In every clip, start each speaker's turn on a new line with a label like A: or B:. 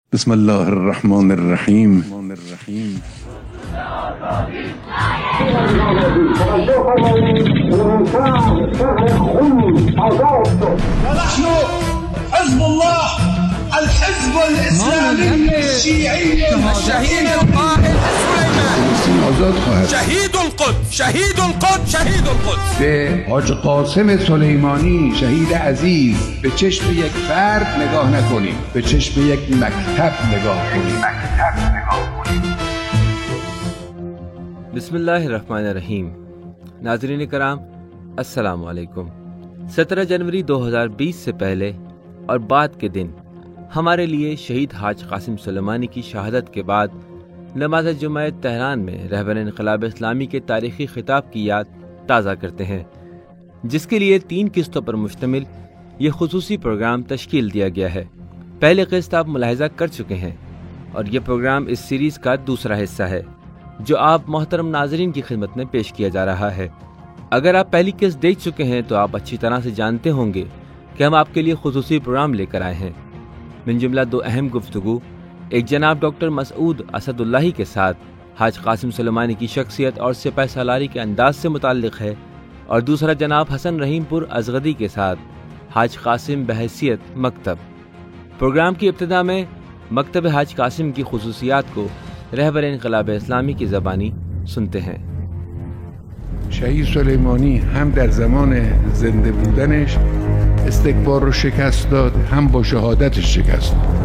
A: بسم الله الرحمن الرحیم.
B: ونحن حزب الله الحزب الإسلامي الشيعي
C: الشهيد القائد سليمان
A: آزاد خواهد
C: شهيد القدس
D: به حاج قاسم سلیمانی شهید عزیز به چشم یک فرد نگاه نکنیم، به چشم یک مکتب نگاه کنیم.
E: بسم اللہ الرحمن الرحیم. ناظرین کرام السلام علیکم. 17 جنوری 2020 سے پہلے اور بعد کے دن ہمارے لیے شہید حاج قاسم سلیمانی کی شہادت کے بعد نماز جمعہ تہران میں رہبر انقلاب اسلامی کے تاریخی خطاب کی یاد تازہ کرتے ہیں، جس کے لیے 3 قسطوں پر مشتمل یہ خصوصی پروگرام تشکیل دیا گیا ہے. پہلے قسط آپ ملاحظہ کر چکے ہیں اور یہ پروگرام اس سیریز کا دوسرا حصہ ہے جو آپ محترم ناظرین کی خدمت میں پیش کیا جا رہا ہے. اگر آپ پہلی قسط دیکھ چکے ہیں تو آپ اچھی طرح سے جانتے ہوں گے کہ ہم آپ کے لیے خصوصی پروگرام لے کر آئے ہیں. من جملہ 2 اہم گفتگو، ایک جناب ڈاکٹر مسعود اسد اللہی کے ساتھ حاج قاسم سلیمانی کی شخصیت اور سپہ سالاری کے انداز سے متعلق ہے، اور دوسرا جناب حسن رحیم پور ازغدی کے ساتھ حاج قاسم بحیثیت مکتب. پروگرام کی ابتدا میں مکتب حاج قاسم کی خصوصیات کو رہبر انقلاب اسلامی کی زبانی سنتے ہیں.
D: شهید سلیمانی هم در زمان زنده بودنش استکبار رو شکست داد، هم با شهادتش شکست داد.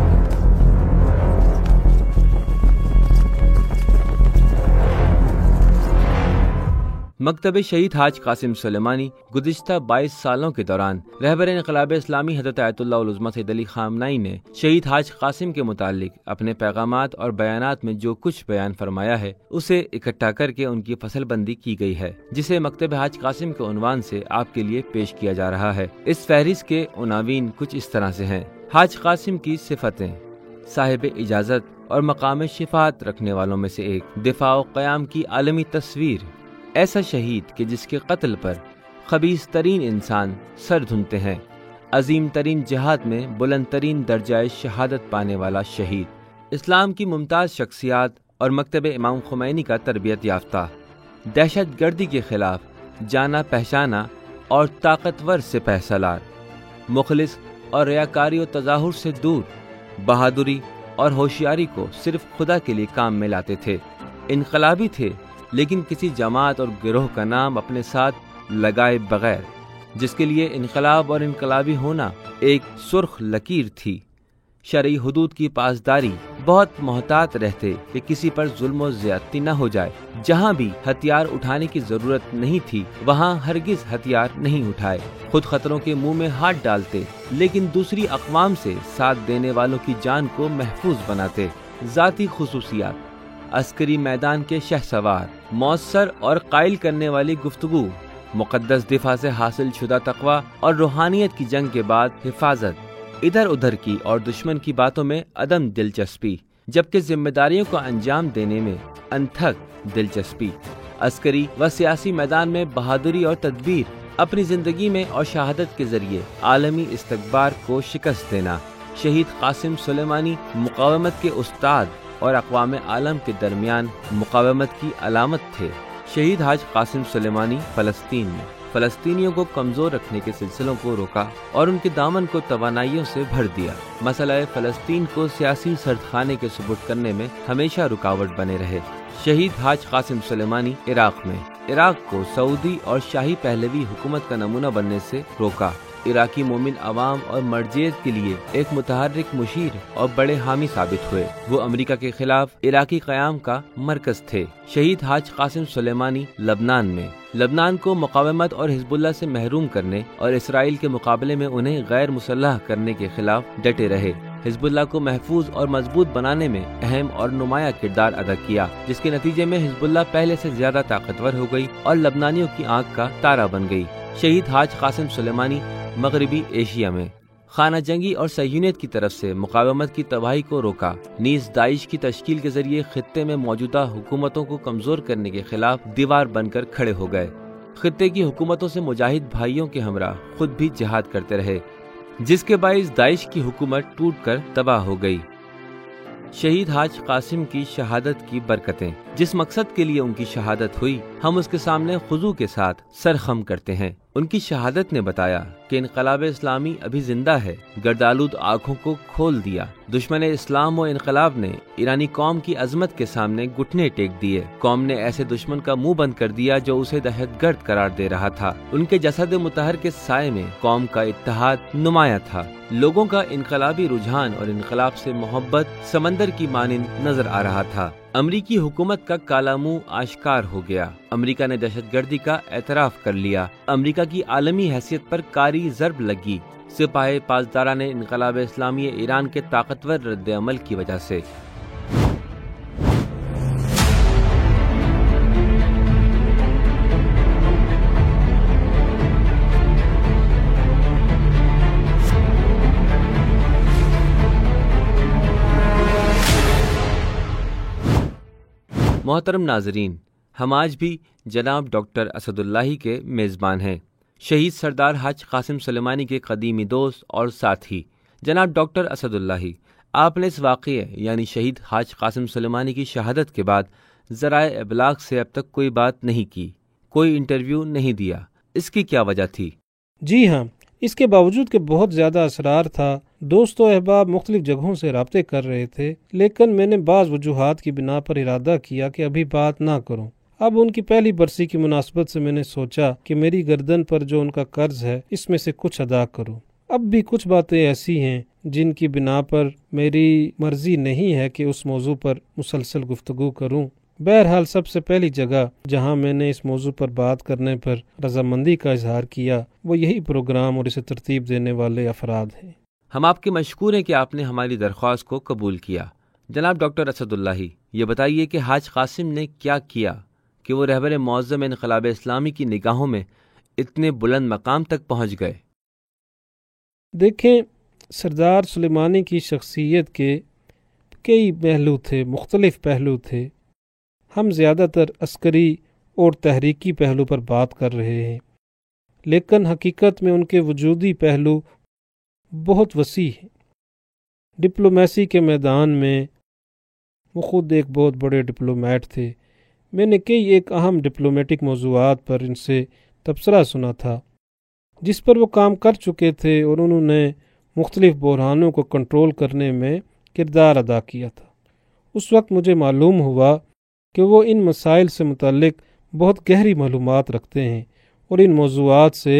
E: مکتب شہید حاج قاسم سلیمانی گزشتہ 22 سالوں کے دوران رہبر انقلاب اسلامی حضرت آیت اللہ العظمیٰ سید علی خامنہئی نے شہید حاج قاسم کے متعلق اپنے پیغامات اور بیانات میں جو کچھ بیان فرمایا ہے اسے اکٹھا کر کے ان کی فصل بندی کی گئی ہے، جسے مکتب حاج قاسم کے عنوان سے آپ کے لیے پیش کیا جا رہا ہے. اس فہرست کے عناوین کچھ اس طرح سے ہیں: حاج قاسم کی صفتیں، صاحب اجازت اور مقام شفاعت رکھنے والوں میں سے ایک، دفاع و قیام کی عالمی تصویر، ایسا شہید کہ جس کے قتل پر خبیث ترین انسان سر دھنتے ہیں، عظیم ترین جہاد میں بلند ترین درجہ شہادت پانے والا شہید، اسلام کی ممتاز شخصیات اور مکتب امام خمینی کا تربیت یافتہ، دہشت گردی کے خلاف جانا پہچانا اور طاقتور سپہ سالار، مخلص اور ریاکاری و تظاہر سے دور، بہادری اور ہوشیاری کو صرف خدا کے لیے کام میں لاتے تھے، انقلابی تھے لیکن کسی جماعت اور گروہ کا نام اپنے ساتھ لگائے بغیر، جس کے لیے انقلاب اور انقلابی ہونا ایک سرخ لکیر تھی. شرعی حدود کی پاسداری، بہت محتاط رہتے کہ کسی پر ظلم و زیادتی نہ ہو جائے. جہاں بھی ہتھیار اٹھانے کی ضرورت نہیں تھی وہاں ہرگز ہتھیار نہیں اٹھائے. خود خطروں کے منہ میں ہاتھ ڈالتے لیکن دوسری اقوام سے ساتھ دینے والوں کی جان کو محفوظ بناتے. ذاتی خصوصیات: عسکری میدان کے شہسوار، مؤثر اور قائل کرنے والی گفتگو، مقدس دفاع سے حاصل شدہ تقوی اور روحانیت کی جنگ کے بعد حفاظت، ادھر ادھر کی اور دشمن کی باتوں میں عدم دلچسپی، جبکہ ذمہ داریوں کو انجام دینے میں انتھک دلچسپی، عسکری و سیاسی میدان میں بہادری اور تدبیر، اپنی زندگی میں اور شہادت کے ذریعے عالمی استکبار کو شکست دینا. شہید قاسم سلیمانی مقاومت کے استاد اور اقوام عالم کے درمیان مقاومت کی علامت تھے. شہید حاج قاسم سلیمانی فلسطین میں فلسطینیوں کو کمزور رکھنے کے سلسلوں کو روکا اور ان کے دامن کو توانائیوں سے بھر دیا. مسئلہ فلسطین کو سیاسی سردخانے کے ثبوت کرنے میں ہمیشہ رکاوٹ بنے رہے. شہید حاج قاسم سلیمانی عراق کو سعودی اور شاہی پہلوی حکومت کا نمونہ بننے سے روکا. عراقی مومن عوام اور مرجعیت کے لیے ایک متحرک مشیر اور بڑے حامی ثابت ہوئے. وہ امریکہ کے خلاف عراقی قیام کا مرکز تھے. شہید حاج قاسم سلیمانی لبنان کو مقاومت اور حزب اللہ سے محروم کرنے اور اسرائیل کے مقابلے میں انہیں غیر مسلح کرنے کے خلاف ڈٹے رہے. حزب اللہ کو محفوظ اور مضبوط بنانے میں اہم اور نمایاں کردار ادا کیا، جس کے نتیجے میں حزب اللہ پہلے سے زیادہ طاقتور ہو گئی اور لبنانیوں کی آنکھ کا تارا بن گئی. شہید حاج قاسم سلیمانی مغربی ایشیا میں خانہ جنگی اور صہیونیت کی طرف سے مقاومت کی تباہی کو روکا، نیز داعش کی تشکیل کے ذریعے خطے میں موجودہ حکومتوں کو کمزور کرنے کے خلاف دیوار بن کر کھڑے ہو گئے. خطے کی حکومتوں سے مجاہد بھائیوں کے ہمراہ خود بھی جہاد کرتے رہے، جس کے باعث داعش کی حکومت ٹوٹ کر تباہ ہو گئی. شہید حاج قاسم کی شہادت کی برکتیں، جس مقصد کے لیے ان کی شہادت ہوئی، ہم اس کے سامنے خضوع کے ساتھ سر خم کرتے ہیں۔ ان کی شہادت نے بتایا کہ انقلاب اسلامی ابھی زندہ ہے، گردآلود آنکھوں کو کھول دیا۔ دشمن اسلام و انقلاب نے ایرانی قوم کی عظمت کے سامنے گھٹنے ٹیک دیے۔ قوم نے ایسے دشمن کا منہ بند کر دیا جو اسے دہشت گرد قرار دے رہا تھا۔ ان کے جسد مطہر کے سائے میں قوم کا اتحاد نمایاں تھا۔ لوگوں کا انقلابی رجحان اور انقلاب سے محبت سمندر کی مانند نظر آ رہا تھا۔ امریکی حکومت کا کالا منہ آشکار ہو گیا۔ امریکہ نے دہشت گردی کا اعتراف کر لیا۔ امریکہ کی عالمی حیثیت پر کاری ضرب لگی، سپاہ پاسداران انقلاب اسلامی ایران کے طاقتور رد عمل کی وجہ سے۔ محترم ناظرین، ہم آج بھی جناب ڈاکٹر اسد اللہ کے میزبان ہیں، شہید سردار حاج قاسم سلیمانی کے قدیمی دوست اور ساتھی۔ جناب ڈاکٹر اسد اللہ، آپ نے اس واقعے یعنی شہید حاج قاسم سلیمانی کی شہادت کے بعد ذرائع ابلاغ سے اب تک کوئی بات نہیں کی، کوئی انٹرویو نہیں دیا، اس کی کیا وجہ تھی؟
F: جی ہاں، اس کے باوجود کہ بہت زیادہ اصرار تھا، دوست و احباب مختلف جگہوں سے رابطے کر رہے تھے، لیکن میں نے بعض وجوہات کی بنا پر ارادہ کیا کہ ابھی بات نہ کروں۔ اب ان کی پہلی برسی کی مناسبت سے میں نے سوچا کہ میری گردن پر جو ان کا قرض ہے اس میں سے کچھ ادا کروں۔ اب بھی کچھ باتیں ایسی ہیں جن کی بنا پر میری مرضی نہیں ہے کہ اس موضوع پر مسلسل گفتگو کروں۔ بہرحال سب سے پہلی جگہ جہاں میں نے اس موضوع پر بات کرنے پر رضامندی کا اظہار کیا وہ یہی پروگرام اور اسے ترتیب دینے والے افراد ہیں۔
E: ہم آپ کے مشکور ہیں کہ آپ نے ہماری درخواست کو قبول کیا۔ جناب ڈاکٹر اسد اللہ، یہ بتائیے کہ حاج قاسم نے کیا کیا کہ وہ رہبر معظم انقلاب اسلامی کی نگاہوں میں اتنے بلند مقام تک پہنچ گئے؟
F: دیکھیں، سردار سلیمانی کی شخصیت کے کئی پہلو تھے، مختلف پہلو تھے۔ ہم زیادہ تر عسکری اور تحریکی پہلو پر بات کر رہے ہیں، لیکن حقیقت میں ان کے وجودی پہلو بہت وسیع ہیں۔ ڈپلومیسی کے میدان میں وہ خود ایک بہت بڑے ڈپلومیٹ تھے۔ میں نے کئی ایک اہم ڈپلومیٹک موضوعات پر ان سے تبصرہ سنا تھا جس پر وہ کام کر چکے تھے، اور انہوں نے مختلف بحرانوں کو کنٹرول کرنے میں کردار ادا کیا تھا۔ اس وقت مجھے معلوم ہوا کہ وہ ان مسائل سے متعلق بہت گہری معلومات رکھتے ہیں اور ان موضوعات سے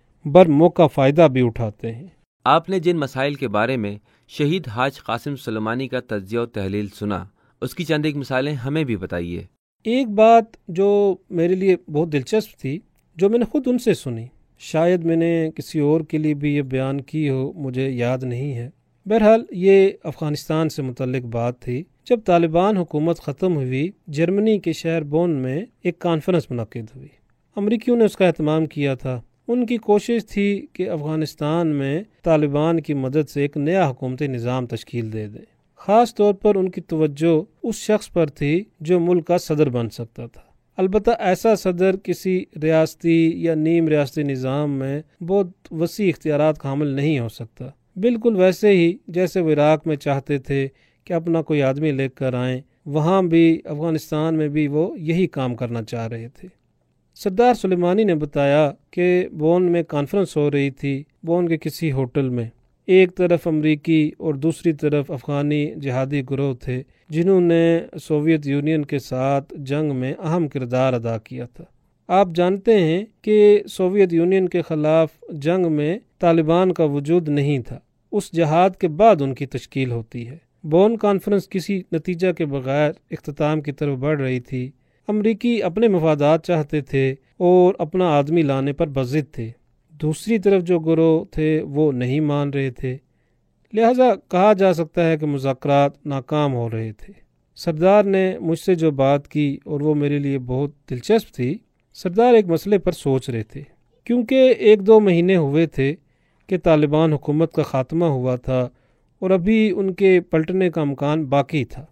F: برموقع فائدہ بھی اٹھاتے ہیں۔
E: آپ نے جن مسائل کے بارے میں شہید حاج قاسم سلیمانی کا تجزیہ و تحلیل سنا، اس کی چند ایک مثالیں ہمیں بھی بتائیے۔
F: ایک بات جو میرے لیے بہت دلچسپ تھی، جو میں نے خود ان سے سنی، شاید میں نے کسی اور کے لیے بھی یہ بیان کی ہو، مجھے یاد نہیں ہے۔ بہرحال یہ افغانستان سے متعلق بات تھی۔ جب طالبان حکومت ختم ہوئی، جرمنی کے شہر بون میں ایک کانفرنس منعقد ہوئی۔ امریکیوں نے اس کا اہتمام کیا تھا۔ ان کی کوشش تھی کہ افغانستان میں طالبان کی مدد سے ایک نیا حکومتی نظام تشکیل دے دیں۔ خاص طور پر ان کی توجہ اس شخص پر تھی جو ملک کا صدر بن سکتا تھا۔ البتہ ایسا صدر کسی ریاستی یا نیم ریاستی نظام میں بہت وسیع اختیارات کا حامل نہیں ہو سکتا، بالکل ویسے ہی جیسے وہ عراق میں چاہتے تھے کہ اپنا کوئی آدمی لے کر آئیں، وہاں بھی افغانستان میں بھی وہ یہی کام کرنا چاہ رہے تھے۔ سردار سلیمانی نے بتایا کہ بون میں کانفرنس ہو رہی تھی، بون کے کسی ہوٹل میں۔ ایک طرف امریکی اور دوسری طرف افغانی جہادی گروہ تھے جنہوں نے سوویت یونین کے ساتھ جنگ میں اہم کردار ادا کیا تھا۔ آپ جانتے ہیں کہ سوویت یونین کے خلاف جنگ میں طالبان کا وجود نہیں تھا، اس جہاد کے بعد ان کی تشکیل ہوتی ہے۔ بون کانفرنس کسی نتیجہ کے بغیر اختتام کی طرف بڑھ رہی تھی۔ امریکی اپنے مفادات چاہتے تھے اور اپنا آدمی لانے پر بضد تھے، دوسری طرف جو گروہ تھے وہ نہیں مان رہے تھے، لہذا کہا جا سکتا ہے کہ مذاکرات ناکام ہو رہے تھے۔ سردار نے مجھ سے جو بات کی اور وہ میرے لیے بہت دلچسپ تھی، سردار ایک مسئلے پر سوچ رہے تھے، کیونکہ 1-2 مہینے ہوئے تھے کہ طالبان حکومت کا خاتمہ ہوا تھا اور ابھی ان کے پلٹنے کا امکان باقی تھا۔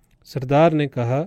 F: سردار نے کہا،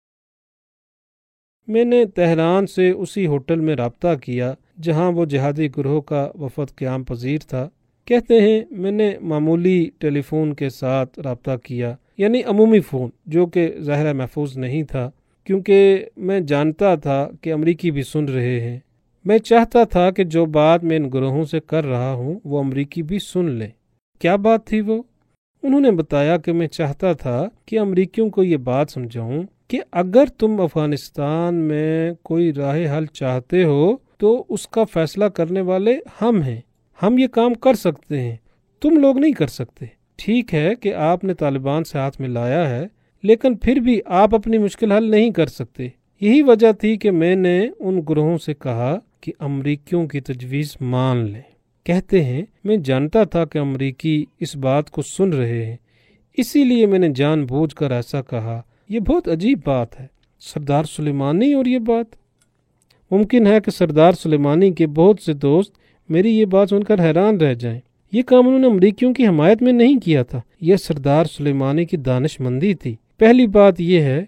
F: میں نے تہران سے اسی ہوٹل میں رابطہ کیا جہاں وہ جہادی گروہ کا وفد قیام پذیر تھا۔ کہتے ہیں میں نے معمولی ٹیلی فون کے ساتھ رابطہ کیا، یعنی عمومی فون، جو کہ ظاہر محفوظ نہیں تھا، کیونکہ میں جانتا تھا کہ امریکی بھی سن رہے ہیں۔ میں چاہتا تھا کہ جو بات میں ان گروہوں سے کر رہا ہوں وہ امریکی بھی سن لیں۔ کیا بات تھی وہ؟ انہوں نے بتایا کہ میں چاہتا تھا کہ امریکیوں کو یہ بات سمجھاؤں کہ اگر تم افغانستان میں کوئی راہ حل چاہتے ہو تو اس کا فیصلہ کرنے والے ہم ہیں، ہم یہ کام کر سکتے ہیں، تم لوگ نہیں کر سکتے۔ ٹھیک ہے کہ آپ نے طالبان سے ہاتھ ملایا ہے، لیکن پھر بھی آپ اپنی مشکل حل نہیں کر سکتے۔ یہی وجہ تھی کہ میں نے ان گروہوں سے کہا کہ امریکیوں کی تجویز مان لیں۔ کہتے ہیں میں جانتا تھا کہ امریکی اس بات کو سن رہے ہیں، اسی لیے میں نے جان بوجھ کر ایسا کہا۔ یہ بہت عجیب بات ہے۔ سردار سلیمانی اور یہ بات، ممکن ہے کہ سردار سلیمانی کے بہت سے دوست میری یہ بات سن کر حیران رہ جائیں۔ یہ کام انہوں نے امریکیوں کی حمایت میں نہیں کیا تھا، یہ سردار سلیمانی کی دانش مندی تھی۔ پہلی بات یہ ہے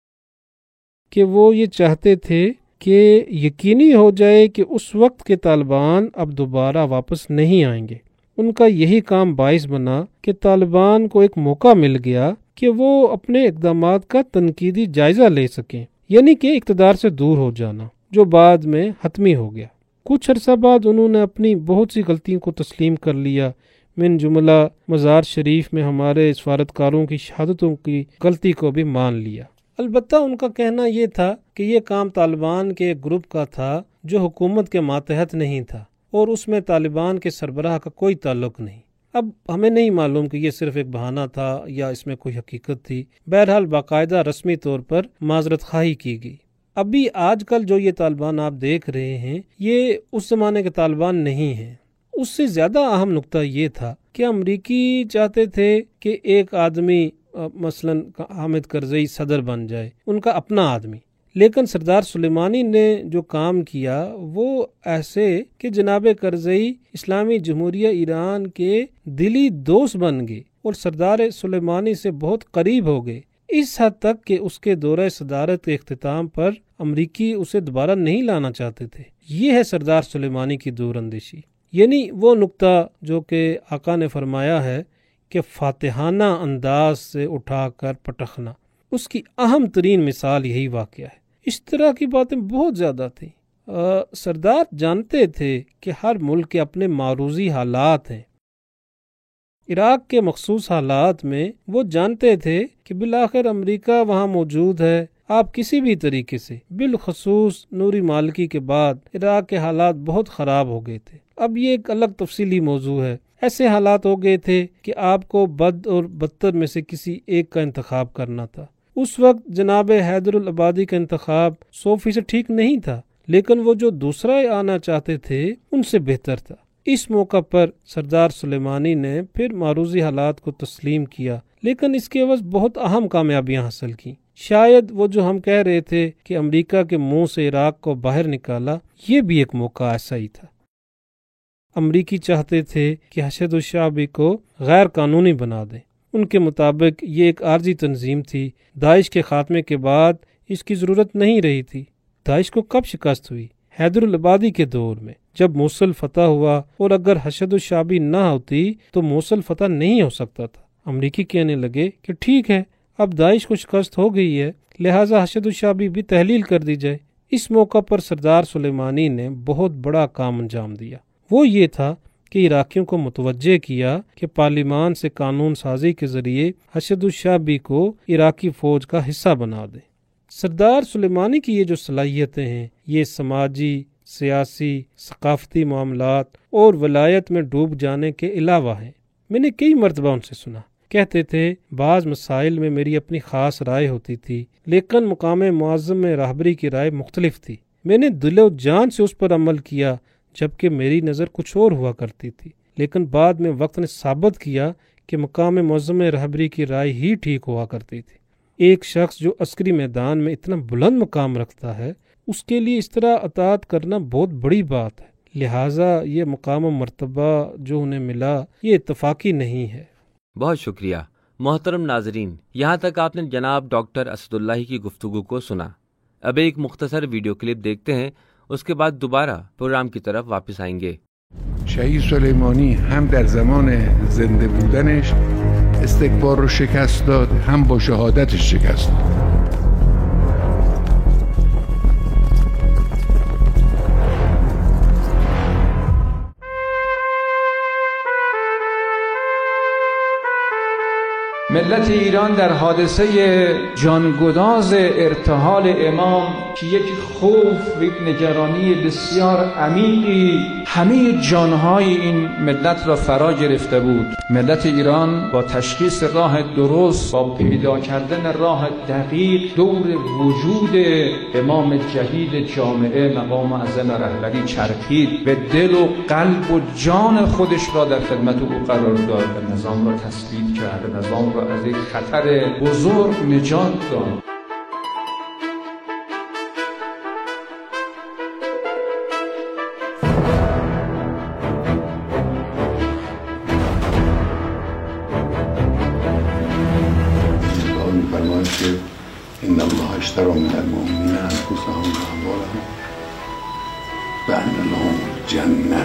F: کہ وہ یہ چاہتے تھے کہ یقینی ہو جائے کہ اس وقت کے طالبان اب دوبارہ واپس نہیں آئیں گے۔ ان کا یہی کام باعث بنا کہ طالبان کو ایک موقع مل گیا کہ وہ اپنے اقدامات کا تنقیدی جائزہ لے سکیں، یعنی کہ اقتدار سے دور ہو جانا، جو بعد میں حتمی ہو گیا۔ کچھ عرصہ بعد انہوں نے اپنی بہت سی غلطیوں کو تسلیم کر لیا، من جملہ مزار شریف میں ہمارے سفارتکاروں کی شہادتوں کی غلطی کو بھی مان لیا۔ البتہ ان کا کہنا یہ تھا کہ یہ کام طالبان کے ایک گروپ کا تھا جو حکومت کے ماتحت نہیں تھا، اور اس میں طالبان کے سربراہ کا کوئی تعلق نہیں۔ اب ہمیں نہیں معلوم کہ یہ صرف ایک بہانہ تھا یا اس میں کوئی حقیقت تھی۔ بہرحال باقاعدہ رسمی طور پر معذرت خواہی کی گئی۔ ابھی آج کل جو یہ طالبان آپ دیکھ رہے ہیں یہ اس زمانے کے طالبان نہیں ہیں۔ اس سے زیادہ اہم نقطہ یہ تھا کہ امریکی چاہتے تھے کہ ایک آدمی مثلا حامد کرزئی صدر بن جائے، ان کا اپنا آدمی، لیکن سردار سلیمانی نے جو کام کیا وہ ایسے کہ جناب کرزئی اسلامی جمہوریہ ایران کے دلی دوست بن گئے اور سردار سلیمانی سے بہت قریب ہو گئے، اس حد تک کہ اس کے دورہ صدارت کے اختتام پر امریکی اسے دوبارہ نہیں لانا چاہتے تھے۔ یہ ہے سردار سلیمانی کی دور اندیشی، یعنی وہ نقطہ جو کہ آقا نے فرمایا ہے کہ فاتحانہ انداز سے اٹھا کر پٹخنا، اس کی اہم ترین مثال یہی واقعہ ہے۔ اس طرح کی باتیں بہت زیادہ تھیں۔ سردار جانتے تھے کہ ہر ملک کے اپنے معروضی حالات ہیں۔ عراق کے مخصوص حالات میں وہ جانتے تھے کہ بالآخر امریکہ وہاں موجود ہے۔ آپ کسی بھی طریقے سے، بالخصوص نوری مالکی کے بعد عراق کے حالات بہت خراب ہو گئے تھے۔ اب یہ ایک الگ تفصیلی موضوع ہے۔ ایسے حالات ہو گئے تھے کہ آپ کو بد اور بدتر میں سے کسی ایک کا انتخاب کرنا تھا۔ اس وقت جناب حیدر العبادی کا انتخاب 100% ٹھیک نہیں تھا، لیکن وہ جو دوسرا آنا چاہتے تھے ان سے بہتر تھا۔ اس موقع پر سردار سلیمانی نے پھر معروضی حالات کو تسلیم کیا، لیکن اس کے عوض بہت اہم کامیابیاں حاصل کی۔ شاید وہ جو ہم کہہ رہے تھے کہ امریکہ کے منہ سے عراق کو باہر نکالا، یہ بھی ایک موقع ایسا ہی تھا۔ امریکی چاہتے تھے کہ حشد الشعبی کو غیر قانونی بنا دیں۔ ان کے مطابق یہ ایک عارضی تنظیم تھی، داعش کے خاتمے کے بعد اس کی ضرورت نہیں رہی تھی۔ داعش کو کب شکست ہوئی؟ حیدر العبادی کے دور میں، جب موصل فتح ہوا، اور اگر حشد الشعبی نہ ہوتی تو موصل فتح نہیں ہو سکتا تھا۔ امریکی کہنے لگے کہ ٹھیک ہے، اب داعش کو شکست ہو گئی ہے، لہٰذا حشد الشعبی بھی تحلیل کر دی جائے۔ اس موقع پر سردار سلیمانی نے بہت بڑا کام انجام دیا۔ وہ یہ تھا کہ عراقیوں کو متوجہ کیا کہ پارلیمان سے قانون سازی کے ذریعے حشد الشعبی کو عراقی فوج کا حصہ بنا دیں۔ سردار سلیمانی کی یہ جو صلاحیتیں ہیں، یہ سماجی، سیاسی، ثقافتی معاملات اور ولایت میں ڈوب جانے کے علاوہ ہیں۔ میں نے کئی مرتبہ ان سے سنا، کہتے تھے بعض مسائل میں میری اپنی خاص رائے ہوتی تھی، لیکن مقام معظم میں راہبری کی رائے مختلف تھی۔ میں نے دل و جان سے اس پر عمل کیا، جبکہ میری نظر کچھ اور ہوا کرتی تھی، لیکن بعد میں وقت نے ثابت کیا کہ مقام معظم رہبری کی رائے ہی ٹھیک ہوا کرتی تھی۔ ایک شخص جو عسکری میدان میں اتنا بلند مقام رکھتا ہے، اس کے لیے اس طرح اطاعت کرنا بہت بڑی بات ہے، لہٰذا یہ مقام و مرتبہ جو انہیں ملا یہ اتفاقی نہیں ہے۔
E: بہت شکریہ۔ محترم ناظرین، یہاں تک آپ نے جناب ڈاکٹر اسد اللہ کی گفتگو کو سنا۔ اب ایک مختصر ویڈیو کلپ دیکھتے ہیں، اس کے بعد دوبارہ پروگرام کی طرف واپس آئیں گے۔
D: شهید سلیمانی هم در زمان زنده بودنش استکبار رو شکست داد، هم با شهادتش شکست داد.
G: ملت ایران در حادثه جانگداز ارتحال امام که یک خوف و یک نگرانی بسیار عمیقی همه جانهای این ملت را فرا گرفته بود، ملت ایران با تشخیص راه درست، با پیدا کردن راه دقیق دور وجود امام جدید جامعه مقام اعظم رهبری چرخید و دل و قلب و جان خودش را در خدمت او قرار داد و نظام را تسلیم کرد، نظام را از یک خطر بزرگ نجات داد.
D: فرماید که ان الله اشتری من المؤمنین انفسهم و اموالهم بأن لهم الجنة.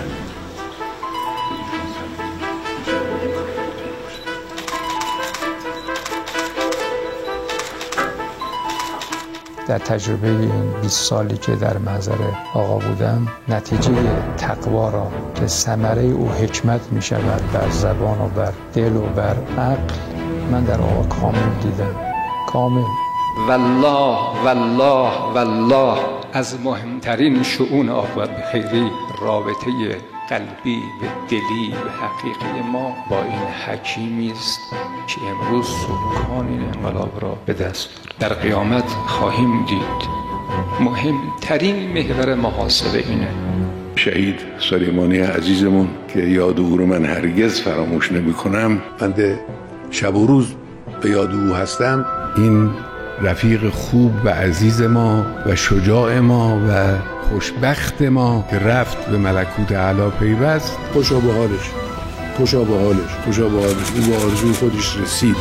H: در تجربه این 20 سالی که در محضر آقا بودم، نتیجه تقوا را که ثمره او حکمت می شود بر زبان و بر دل و بر عقل، من در آقا کامل دیدم. کامل.
I: والله والله والله از مهمترین شؤون عاقبت به خیری رابطه قلبی و دلی و حقیقی ما با این حکیمی است که امروز سکان این انقلاب را به دست در قیامت خواهیم دید. مهمترین محور محاسبه اینه.
D: شهید سلیمانی عزیزمون که یاد او رو من هرگز فراموش نمی کنم، بنده شب و روز به یاد او هستم. این رفیق خوب و عزیز ما و شجاع ما و خوشبخت ما که رفت به ملکوت اعلی پیوست، خوشا به حالش، خوشا به حالش، خوشا به حالش. او به آرزوی خودش رسید.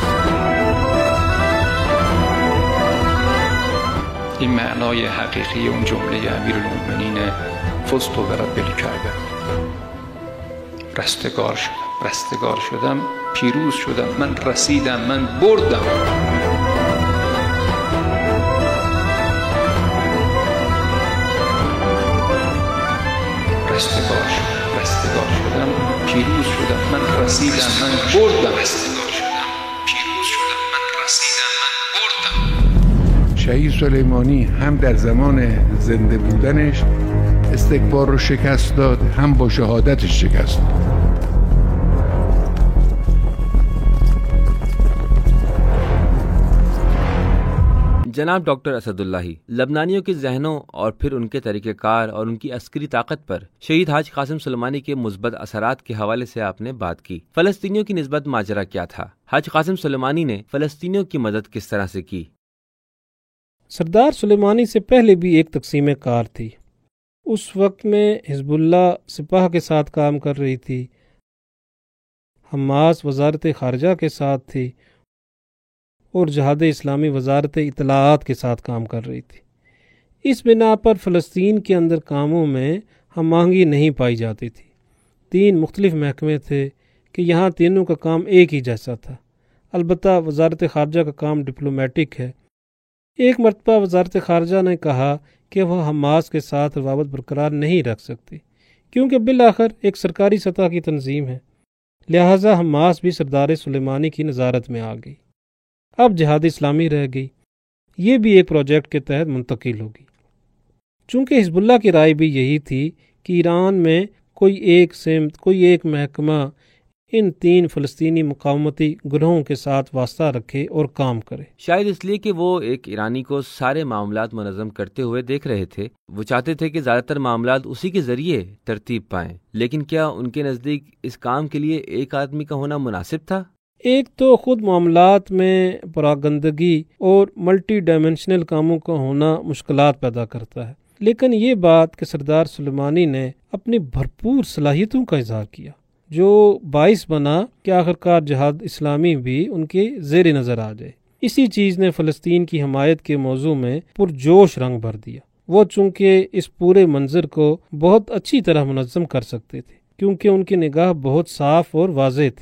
I: این معنای حقیقی اون جمله امیرالمومنین فزت برب الکعبه. رستگار شدم، پیروز شدم، من رسیدم، من بردم. رستگار شدم، پیروز شدم، من رسیدم، من بردم.
D: شهید سلیمانی هم در زمان زنده بودنش استکبار رو شکست داد، هم با شهادتش شکست داد.
E: जनाब डॉक्टर असदुल्लाही, लबनानियों के जहनों और फिर उनके तरीक़ेकार और उनकी अस्करी ताकत पर शहीद हाज कासिम सुलेमानी के मुस्बत असरात के हवाले से आपने बात की। फ़लस्तीनियों की निस्बत माजरा क्या था? हाज कासिम सुलेमानी ने फ़लस्तीनियों की मदद किस तरह से की?
F: सरदार सुलेमानी से पहले भी एक तकसीम कार थी। उस वक्त में हिज़्बुल्लाह सिपाह के साथ काम कर रही थी, हमास वजारत ख़ारजा के साथ थी और जहाद इस्लामी वजारत इतलाआत के साथ काम कर रही थी। इस बिना पर फ़लस्तीन के अंदर कामों में हम आहंगी नहीं पाई जाती थी। 3 मुख्तलिफ महकमे थे कि यहाँ तीनों का काम एक ही जैसा था। अलबत्ता वजारत ख़ारजा का काम डिप्लोमेटिक है। एक मरतबा वजारत ख़ारजा ने कहा कि वह हमास के साथ रवाबत बरकरार नहीं रख सकती, क्योंकि बिलाखिर एक सरकारी सतह की तंजीम है। लिहाजा हमास भी सरदार सुलेमानी की नज़ारत में आ गई। अब जिहाद इस्लामी रह गई, ये भी एक प्रोजेक्ट के तहत मुंतकिल होगी। चूँकि हिज़्बुल्लाह की राय भी यही थी कि ईरान में कोई एक सिमत, कोई एक महकमा इन 3 फ़लस्तीनी मुकावमती ग्रोहों के साथ वास्ता रखे और काम करे।
E: शायद इसलिए कि वो एक ईरानी को सारे मामलात मुनज़्ज़म करते हुए देख रहे थे। वो चाहते थे कि ज़्यादातर मामलात उसी के ज़रिए तरतीब पाएं। लेकिन क्या उनके नज़दीक इस काम के लिए एक आदमी का होना मुनासिब था?
F: एक तो खुद मामलात में परागंदगी और मल्टी डायमेंशनल कामों का होना मुश्किलात पैदा करता है, लेकिन ये बात कि सरदार सुलेमानी ने अपनी भरपूर सलाहियतों का इजहार किया, जो बाइस बना कि आखिरकार जिहाद इस्लामी भी उनके ज़ेर नज़र आ जाए। इसी चीज़ ने फ़लस्तीन की हमायत के मौजू में पुरजोश रंग भर दिया। वो चूँकि इस पूरे मंजर को बहुत अच्छी तरह मुनज़्ज़म कर सकते थे, क्योंकि उनकी निगाह बहुत साफ और वाज़ेह थी।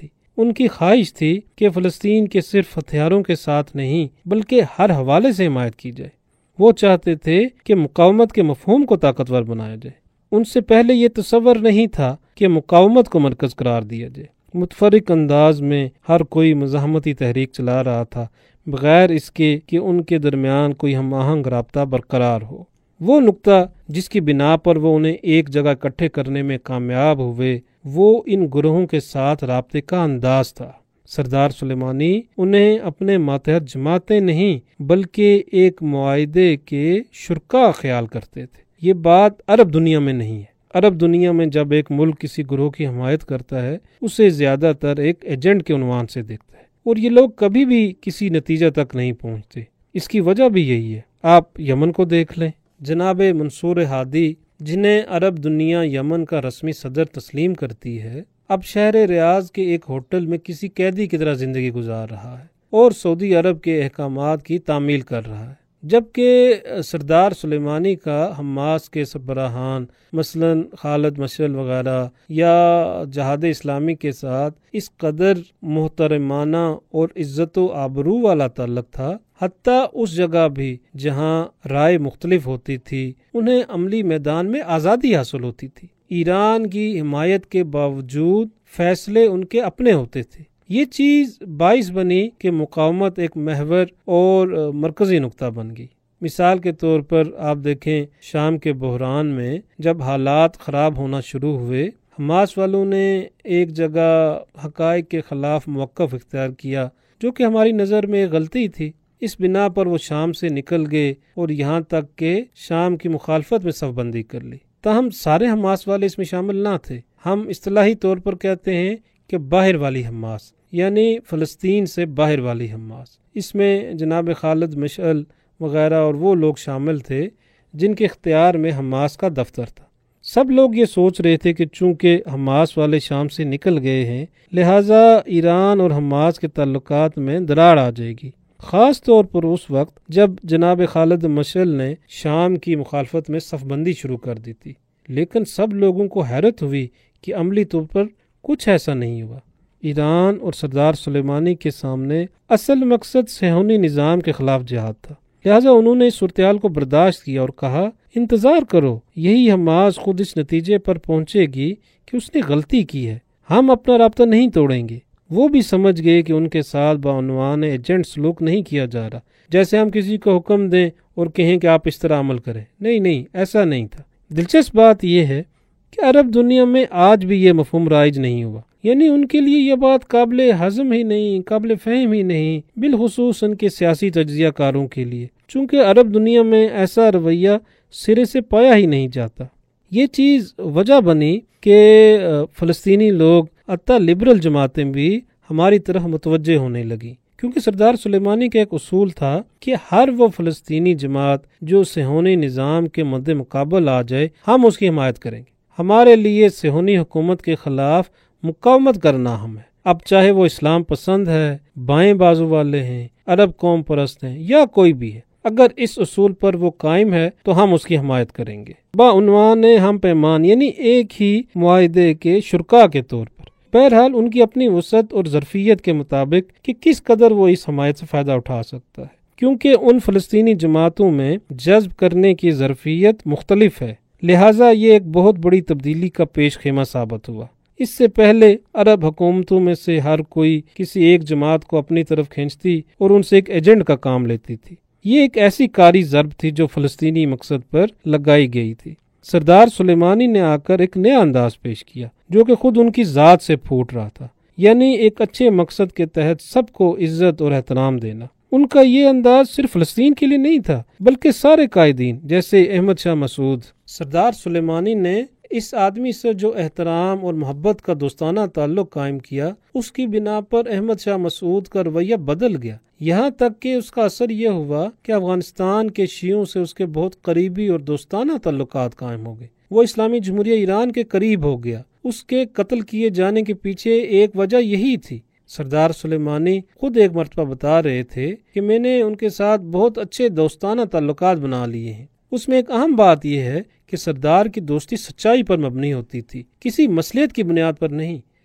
F: ان کی خواہش تھی کہ فلسطین کے صرف ہتھیاروں کے ساتھ نہیں بلکہ ہر حوالے سے حمایت کی جائے۔ وہ چاہتے تھے کہ مقاومت کے مفہوم کو طاقتور بنایا جائے۔ ان سے پہلے یہ تصور نہیں تھا کہ مقاومت کو مرکز قرار دیا جائے۔ متفرق انداز میں ہر کوئی مزاحمتی تحریک چلا رہا تھا بغیر اس کے کہ ان کے درمیان کوئی ہم آہنگ رابطہ برقرار ہو۔ وہ نقطہ جس کی بنا پر وہ انہیں ایک جگہ اکٹھے کرنے میں کامیاب ہوئے وہ ان گروہوں کے ساتھ رابطے کا انداز تھا۔ سردار سلیمانی انہیں اپنے ماتحت جماعتیں نہیں بلکہ ایک معاہدے کے شرکا خیال کرتے تھے۔ یہ بات عرب دنیا میں نہیں ہے۔ عرب دنیا میں جب ایک ملک کسی گروہ کی حمایت کرتا ہے اسے زیادہ تر ایک ایجنٹ کے عنوان سے دیکھتا ہے، اور یہ لوگ کبھی بھی کسی نتیجہ تک نہیں پہنچتے۔ اس کی وجہ بھی یہی ہے۔ آپ یمن کو دیکھ لیں، جناب منصور ہادی جنہیں عرب دنیا یمن کا رسمی صدر تسلیم کرتی ہے، اب شہر ریاض کے ایک ہوٹل میں کسی قیدی کی طرح زندگی گزار رہا ہے اور سعودی عرب کے احکامات کی تعمیل کر رہا ہے، جبکہ سردار سلیمانی کا حماس کے سربراہان مثلا خالد مشعل وغیرہ یا جہاد اسلامی کے ساتھ اس قدر محترمانہ اور عزت و آبرو والا تعلق تھا، حتیٰ اس جگہ بھی جہاں رائے مختلف ہوتی تھی انہیں عملی میدان میں آزادی حاصل ہوتی تھی۔ ایران کی حمایت کے باوجود فیصلے ان کے اپنے ہوتے تھے۔ یہ چیز باعث بنی کہ مقاومت ایک محور اور مرکزی نقطہ بن گئی۔ مثال کے طور پر آپ دیکھیں شام کے بحران میں جب حالات خراب ہونا شروع ہوئے، حماس والوں نے ایک جگہ حقائق کے خلاف موقف اختیار کیا جو کہ ہماری نظر میں غلطی تھی۔ اس بنا پر وہ شام سے نکل گئے اور یہاں تک کہ شام کی مخالفت میں صف بندی کر لی۔ تاہم سارے حماس والے اس میں شامل نہ تھے۔ ہم اصطلاحی طور پر کہتے ہیں کہ باہر والی حماس، یعنی فلسطین سے باہر والی حماس۔ اس میں جناب خالد مشعل وغیرہ اور وہ لوگ شامل تھے جن کے اختیار میں حماس کا دفتر تھا۔ سب لوگ یہ سوچ رہے تھے کہ چونکہ حماس والے شام سے نکل گئے ہیں لہٰذا ایران اور حماس کے تعلقات میں دراڑ آ جائے گی، خاص طور پر اس وقت جب جناب خالد مشعل نے شام کی مخالفت میں صف بندی شروع کر دی تھی۔ لیکن سب لوگوں کو حیرت ہوئی کہ عملی طور پر کچھ ایسا نہیں ہوا۔ ایران اور سردار سلیمانی کے سامنے اصل مقصد صہیونی نظام کے خلاف جہاد تھا، لہٰذا انہوں نے اس صورتحال کو برداشت کیا اور کہا انتظار کرو، یہی حماس خود اس نتیجے پر پہنچے گی کہ اس نے غلطی کی ہے، ہم اپنا رابطہ نہیں توڑیں گے۔ وہ بھی سمجھ گئے کہ ان کے ساتھ بعنوان ایجنٹ سلوک نہیں کیا جا رہا، جیسے ہم کسی کو حکم دیں اور کہیں کہ آپ اس طرح عمل کریں۔ نہیں، ایسا نہیں تھا۔ دلچسپ بات یہ ہے کہ عرب دنیا میں آج بھی یہ مفہوم رائج نہیں ہوا، یعنی ان کے لیے یہ بات قابل ہضم ہی نہیں، قابل فہم ہی نہیں، بالخصوص ان کے سیاسی تجزیہ کاروں کے لیے، چونکہ عرب دنیا میں ایسا رویہ سرے سے پایا ہی نہیں جاتا۔ یہ چیز وجہ بنی کہ فلسطینی لوگ حتیٰ لبرل جماعتیں بھی ہماری طرف متوجہ ہونے لگیں، کیونکہ سردار سلیمانی کا ایک اصول تھا کہ ہر وہ فلسطینی جماعت جو صہیونی نظام کے مد مقابل آ جائے ہم اس کی حمایت کریں گے۔ ہمارے لیے صہیونی حکومت کے خلاف مقاومت کرنا اہم ہے، اب چاہے وہ اسلام پسند ہے، بائیں بازو والے ہیں، عرب قوم پرست ہیں یا کوئی بھی ہے، اگر اس اصول پر وہ قائم ہے تو ہم اس کی حمایت کریں گے بعنوان ہم پیمان، یعنی ایک ہی معاہدے کے شرکا کے طور پر۔ بہرحال ان کی اپنی وسعت اور ظرفیت کے مطابق کہ کس قدر وہ اس حمایت سے فائدہ اٹھا سکتا ہے، کیونکہ ان فلسطینی جماعتوں میں جذب کرنے کی ظرفیت مختلف ہے، لہٰذا یہ ایک بہت بڑی تبدیلی کا پیش خیمہ ثابت ہوا۔ اس سے پہلے عرب حکومتوں میں سے ہر کوئی کسی ایک جماعت کو اپنی طرف کھینچتی اور ان سے ایک ایجنٹ کا کام لیتی تھی۔ یہ ایک ایسی کاری ضرب تھی جو فلسطینی مقصد پر لگائی گئی تھی۔ سردار سلیمانی نے آ کر ایک نیا انداز پیش کیا جو کہ خود ان کی ذات سے پھوٹ رہا تھا، یعنی ایک اچھے مقصد کے تحت سب کو عزت اور احترام دینا۔ ان کا یہ انداز صرف فلسطین کے لیے نہیں تھا بلکہ سارے قائدین جیسے احمد شاہ مسعود۔ سردار سلیمانی نے اس آدمی سے جو احترام اور محبت کا دوستانہ تعلق قائم کیا اس کی بنا پر احمد شاہ مسعود کا رویہ بدل گیا، یہاں تک کہ اس کا اثر یہ ہوا کہ افغانستان کے شیعوں سے اس کے بہت قریبی اور دوستانہ تعلقات قائم ہو گئے۔ وہ اسلامی جمہوریہ ایران کے قریب ہو گیا۔ اس کے قتل کیے جانے کے پیچھے ایک وجہ یہی تھی۔ سردار سلیمانی خود ایک مرتبہ بتا رہے تھے کہ میں نے ان کے ساتھ بہت اچھے دوستانہ تعلقات بنا لیے ہیں۔ اس میں ایک اہم بات یہ ہے کہ سردار کی دوستی سچائی پر مبنی ہوتی تھی، کسی مصلحت کی بنیاد پر نہیں۔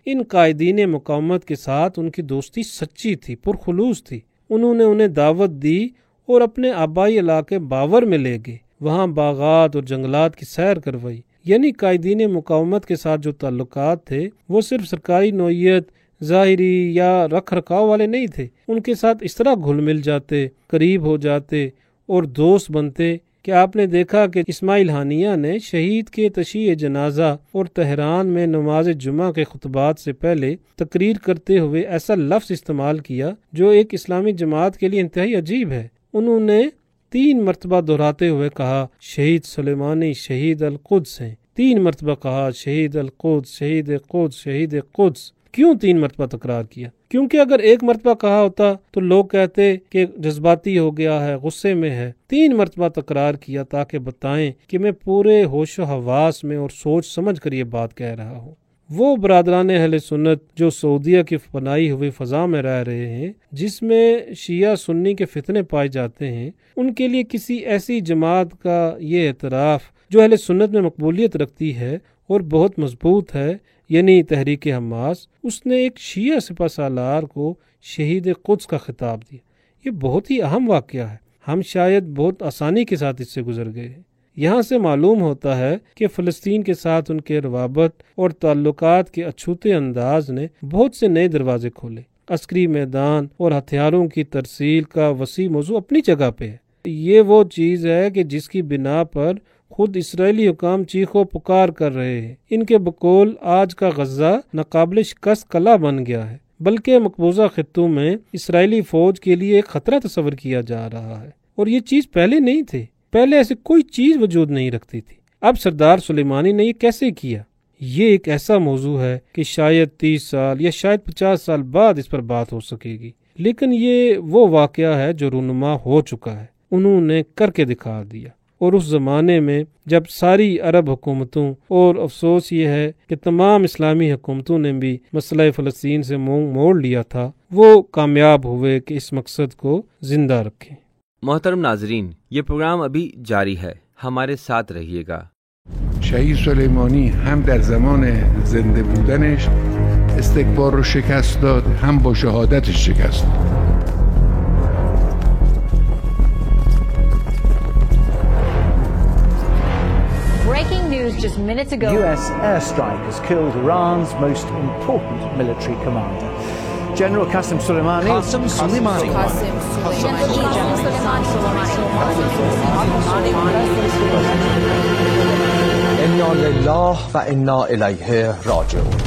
F: ان قائدین مقاومت کے ساتھ ان کی دوستی سچی تھی، پرخلوص تھی۔ انہوں نے انہیں دعوت دی اور اپنے آبائی علاقے باور میں لے گئے، وہاں باغات اور جنگلات کی سیر کروائی۔ یعنی قائدین مقاومت کے ساتھ جو تعلقات تھے وہ صرف سرکاری نوعیت، ظاہری یا رکھ رکھاؤ والے نہیں تھے۔ ان کے ساتھ اس طرح گھل مل جاتے، قریب ہو جاتے اور دوست بنتے کہ آپ نے دیکھا کہ اسماعیل ہانیہ نے شہید کے تشییع جنازہ اور تہران میں نماز جمعہ کے خطبات سے پہلے تقریر کرتے ہوئے ایسا لفظ استعمال کیا جو ایک اسلامی جماعت کے لیے انتہائی عجیب ہے۔ انہوں نے 3 مرتبہ دہراتے ہوئے کہا شہید سلیمانی شہید القدس ہیں، 3 مرتبہ کہا شہید القدس، شہید قدس، شہید قدس۔ کیوں 3 مرتبہ تکرار کیا؟ کیونکہ اگر 1 مرتبہ کہا ہوتا تو لوگ کہتے کہ جذباتی ہو گیا ہے، غصے میں ہے۔ 3 مرتبہ تکرار کیا تاکہ بتائیں کہ میں پورے ہوش و حواس میں اور سوچ سمجھ کر یہ بات کہہ رہا ہوں۔ وہ برادران اہل سنت جو سعودیہ کی بنائی ہوئی فضا میں رہ رہے ہیں، جس میں شیعہ سنی کے فتنے پائے جاتے ہیں، ان کے لیے کسی ایسی جماعت کا یہ اعتراف جو اہل سنت میں مقبولیت رکھتی ہے اور بہت مضبوط ہے، یعنی تحریک حماس، اس نے ایک شیعہ سپہ سالار کو شہید قدس کا خطاب دیا۔ یہ بہت ہی اہم واقعہ ہے، ہم شاید بہت آسانی کے ساتھ اس سے گزر گئے ہیں۔ یہاں سے معلوم ہوتا ہے کہ فلسطین کے ساتھ ان کے روابط اور تعلقات کے اچھوتے انداز نے بہت سے نئے دروازے کھولے۔ عسکری میدان اور ہتھیاروں کی ترسیل کا وسیع موضوع اپنی جگہ پہ ہے۔ یہ وہ چیز ہے کہ جس کی بنا پر خود اسرائیلی حکام چیخو پکار کر رہے ہیں۔ ان کے بقول آج کا غزہ ناقابل شکست قلعہ بن گیا ہے، بلکہ مقبوضہ خطوں میں اسرائیلی فوج کے لیے ایک خطرہ تصور کیا جا رہا ہے، اور یہ چیز پہلے نہیں تھی۔ پہلے ایسی کوئی چیز وجود نہیں رکھتی تھی۔ اب سردار سلیمانی نے یہ کیسے کیا؟ یہ ایک ایسا موضوع ہے کہ شاید 30 سال یا شاید 50 سال بعد اس پر بات ہو سکے گی، لیکن یہ وہ واقعہ ہے جو رونما ہو چکا ہے، انہوں نے کر کے دکھا دیا۔ اور اس زمانے میں جب ساری عرب حکومتوں، اور افسوس یہ ہے کہ تمام اسلامی حکومتوں نے بھی مسئلہ فلسطین سے منہ موڑ لیا تھا، وہ کامیاب ہوئے کہ اس مقصد کو زندہ رکھیں۔
E: محترم ناظرین، یہ پروگرام ابھی جاری ہے، ہمارے ساتھ رہیے گا۔
D: شهید سلیمانی هم در زمان زنده بودنش استکبار رو شکست داد، هم با شهادتش شکست داد.
J: Breaking news just minutes ago.
K: US airstrike has killed Iran's most important military commander. General Qasem Soleimani.
C: Qasem Soleimani.
L: Inna lillahi wa inna ilayhi raji'un.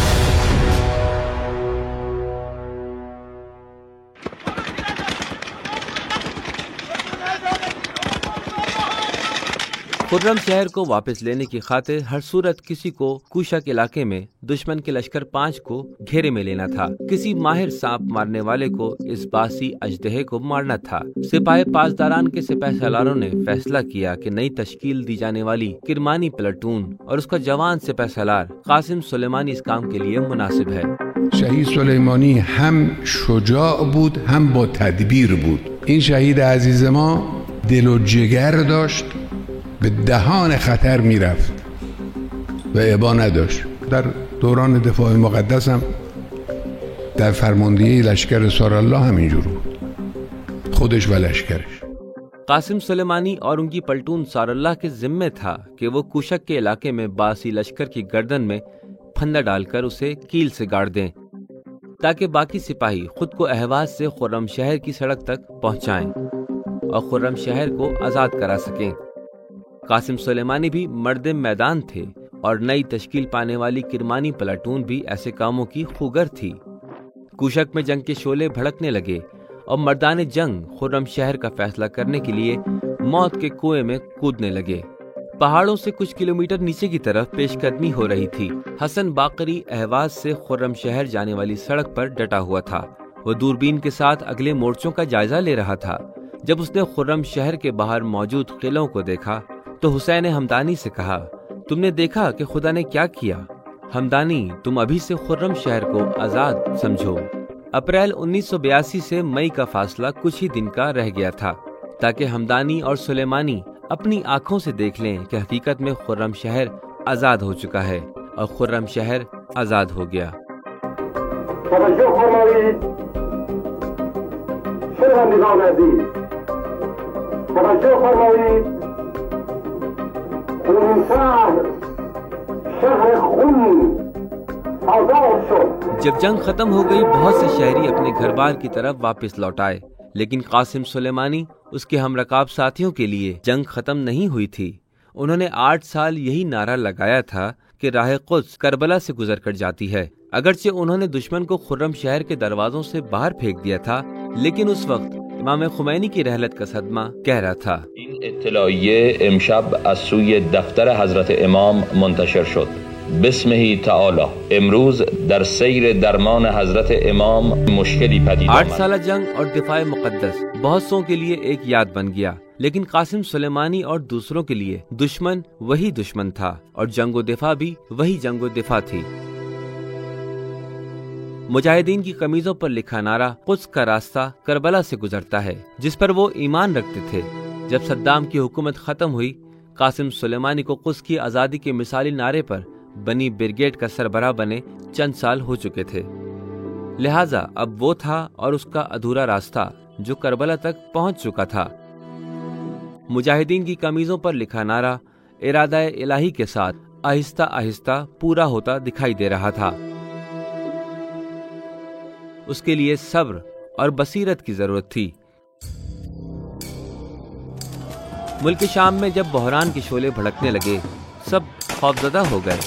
E: خرم شہر کو واپس لینے کی خاطر ہر صورت کسی کو کوشا کے علاقے میں دشمن کے لشکر 5 کو گھیرے میں لینا تھا۔ کسی ماہر سانپ مارنے والے کو اس باسی اژدہے کو مارنا تھا۔ سپاہی پاسداران کے سپہ سالاروں نے فیصلہ کیا کہ نئی تشکیل دی جانے والی کرمانی پلاٹون اور اس کا جوان سپہ سالار قاسم سلیمانی اس کام کے لیے مناسب ہے۔
D: شهید سلیمانی هم شجاع بود هم با تدبیر بود. این شهید عزیز ما دل و جگر داشت، به دهان خطر میرفت و ابا نداشت. در دوران دفاع مقدس هم در فرماندهی لشکر سارالله همینجور بود، خودش و لشکرش۔
E: قاسم سلیمانی اور ان کی پلٹون ساراللہ کے ذمے تھا کہ وہ کوشک کے علاقے میں باسی لشکر کی گردن میں پھندا ڈال کر اسے کیل سے گاڑ دیں تاکہ باقی سپاہی خود کو اہواز سے خرم شہر کی سڑک تک پہنچائیں اور خرم شہر کو آزاد کرا سکیں۔ قاسم سلیمانی بھی مرد میدان تھے اور نئی تشکیل پانے والی کرمانی پلاٹون بھی ایسے کاموں کی خوگر تھی۔ کوشک میں جنگ کے شعلے بھڑکنے لگے اور مردان جنگ خرم شہر کا فیصلہ کرنے کے لیے موت کے کنویں میں کودنے لگے۔ پہاڑوں سے کچھ کلومیٹر نیچے کی طرف پیش قدمی ہو رہی تھی۔ حسن باقری اہواز سے خرم شہر جانے والی سڑک پر ڈٹا ہوا تھا۔ وہ دوربین کے ساتھ اگلے مورچوں کا جائزہ لے رہا تھا۔ جب اس نے خرم شہر کے باہر موجود قلعوں کو دیکھا تو حسین حمدانی سے کہا، تم نے دیکھا کہ خدا نے کیا کیا؟ حمدانی، تم ابھی سے خرم شہر کو آزاد سمجھو۔ اپریل 1982 سے مئی کا فاصلہ کچھ ہی دن کا رہ گیا تھا تاکہ حمدانی اور سلیمانی اپنی آنکھوں سے دیکھ لیں کہ حقیقت میں خرم شہر آزاد ہو چکا ہے، اور خرم شہر آزاد ہو گیا۔
B: توجه فرمایید شنوندگان عزیز، توجه فرمایید این شهر خون آزاد شد.
E: جب جنگ ختم ہو گئی بہت سے شہری اپنے گھر بار کی طرف واپس لوٹ آئے، لیکن قاسم سلیمانی اس کے ہم رکاب ساتھیوں کے لیے جنگ ختم نہیں ہوئی تھی۔ انہوں نے 8 سال یہی نعرہ لگایا تھا کہ راہ قدس کربلا سے گزر کر جاتی ہے۔ اگرچہ انہوں نے دشمن کو خرم شہر کے دروازوں سے باہر پھینک دیا تھا، لیکن اس وقت امام خمینی کی رحلت کا صدمہ کہہ رہا تھا۔
M: این اطلاعیه امشب از سوی دفتر حضرت امام منتشر شد. بسمه تعالی امروز در سیر درمان حضرت امام مشکلی پدید آمد۔
E: 8 سالہ جنگ اور دفاع مقدس بہت سو کے لیے ایک یاد بن گیا، لیکن قاسم سلیمانی اور دوسروں کے لیے دشمن وہی دشمن تھا اور جنگ و دفاع بھی وہی جنگ و دفاع تھی۔ مجاہدین کی قمیضوں پر لکھا نعرہ قدس کا راستہ کربلا سے گزرتا ہے، جس پر وہ ایمان رکھتے تھے۔ جب صدام کی حکومت ختم ہوئی، قاسم سلیمانی کو قدس کی آزادی کے مثالی نعرے پر بنی بریگیڈ کا سربراہ بنے چند سال ہو چکے تھے، لہٰذا اب وہ تھا اور اس کا ادھورا راستہ جو کربلا تک پہنچ چکا تھا۔ مجاہدین کی قمیضوں پر لکھا نعرہ ارادہ الہی کے ساتھ آہستہ آہستہ پورا ہوتا دکھائی دے رہا تھا۔ اس کے لیے صبر اور بصیرت کی ضرورت تھی۔ ملک شام میں جب بحران کے شعلے بھڑکنے لگے، سب خوفزدہ ہو گئے۔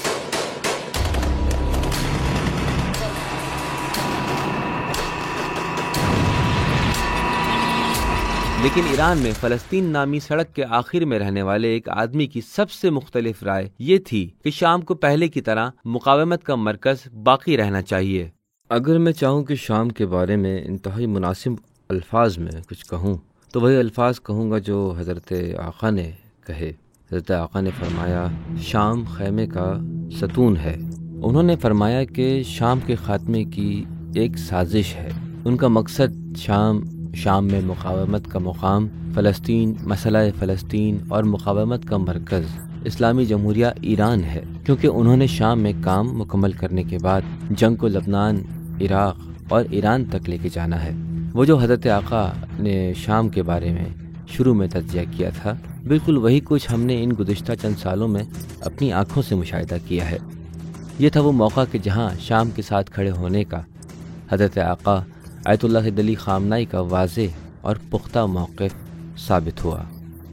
E: لیکن ایران میں فلسطین نامی سڑک کے آخر میں رہنے والے ایک آدمی کی سب سے مختلف رائے یہ تھی کہ شام کو پہلے کی طرح مقاومت کا مرکز باقی رہنا چاہیے۔
N: اگر میں چاہوں کہ شام کے بارے میں انتہائی مناسب الفاظ میں کچھ کہوں تو وہی الفاظ کہوں گا جو حضرت آقا نے کہے۔ حضرت آقا نے فرمایا شام خیمے کا ستون ہے۔ انہوں نے فرمایا کہ شام کے خاتمے کی ایک سازش ہے۔ ان کا مقصد شام میں مقاومت کا مقام، فلسطین، مسئلہ فلسطین اور مقاومت کا مرکز اسلامی جمہوریہ ایران ہے، کیونکہ انہوں نے شام میں کام مکمل کرنے کے بعد جنگ کو لبنان، عراق اور ایران تک لے کے جانا ہے۔ وہ جو حضرت آقا نے شام کے بارے میں شروع میں تجزیہ کیا تھا، بالکل وہی کچھ ہم نے ان گزشتہ چند سالوں میں اپنی آنکھوں سے مشاہدہ کیا ہے۔ یہ تھا وہ موقع کہ جہاں شام کے ساتھ کھڑے ہونے کا حضرت آقا آیت اللہ سید علی خامنائی کا واضح اور پختہ موقف ثابت ہوا۔